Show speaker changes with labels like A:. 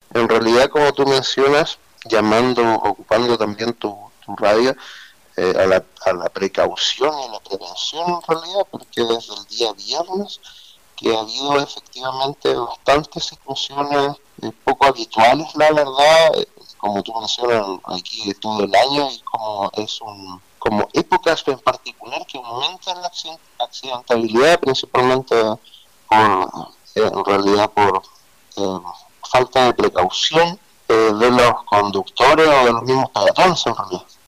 A: En realidad, como tú mencionas, llamando, ocupando también tu radio, a la precaución y a la prevención en realidad, porque desde el día viernes que ha habido efectivamente bastantes situaciones poco habituales, la verdad, como tú mencionas, aquí todo el año y como es un como épocas en particular que aumentan la accidentabilidad, principalmente en realidad por eh, falta de precaución de los conductores o de los mismos peatones en realidad.